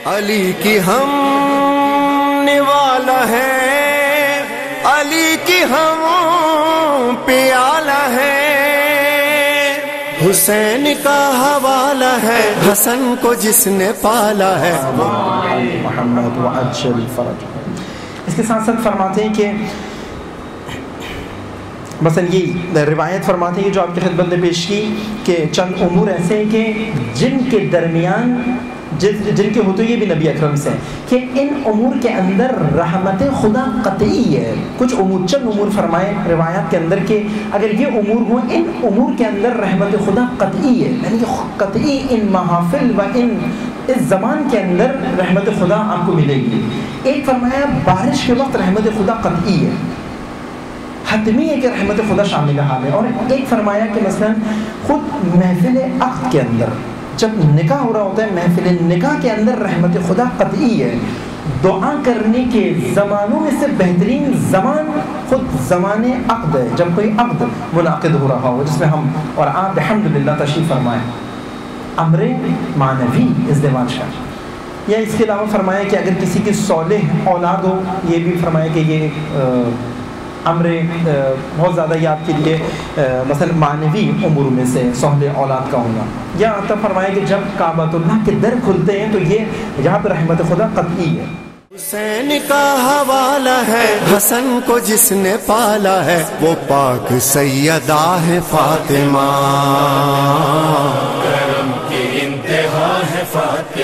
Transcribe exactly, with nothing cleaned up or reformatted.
علی کی ہم نوالا ہے، علی کی ہم پیالہ ہے، حسین کا حوالہ ہے، حسن کو جس نے پالا ہے محمد وعجل فرج۔ اس کے ساتھ ساتھ فرماتے ہیں کہ مثلا یہ روایت فرماتے ہیں کہ جو آپ کی خدمت نے پیش کی کہ چند امور ایسے ہیں کہ جن کے درمیان جن جن کے ہوتے یہ بھی نبی اکرم سے کہ ان امور کے اندر رحمت خدا قطعی ہے۔ کچھ امور چند امور فرمائے روایات کے اندر کہ اگر یہ امور ہوں ان امور کے اندر رحمت خدا قطعی ہے، یعنی کہ قطعی ان محافل و ان اس زمان کے اندر رحمت خدا آپ کو ملے گی۔ ایک فرمایا بارش کے وقت رحمت خدا قطعی ہے، حتمی ہے کہ رحمت خدا شامل حال ہے۔ اور ایک فرمایا کہ مثلا خود محفل عقد کے اندر جب نکاح ہو رہا ہوتا ہے، محفل نکاح کے اندر رحمت خدا قطعی ہے۔ دعا کرنے کے زمانوں میں سے بہترین زمان خود زمان عقد ہے، جب کوئی عقد منعقد ہو رہا ہو جس میں ہم اور آپ الحمدللہ تشریف فرمائیں، امر معنوی ازدواج کا۔ یا اس کے علاوہ فرمایا کہ اگر کسی کی صالح اولاد ہو، یہ بھی فرمایا کہ یہ امر بہت زیادہ یہ آپ کے لیے مثلا معنوی امور میں سے صالح اولاد کا ہونا۔ یا تب فرمایا کہ جب کعبۃ اللہ کے در کھلتے ہیں تو یہ یہاں پہ رحمت خدا قطعی ہے۔ حسین کا حوالہ ہے، حسن کو جس نے پالا ہے وہ پاک سیدہ ہے فاطمہ، کرم کی انتہا ہے فاطمہ۔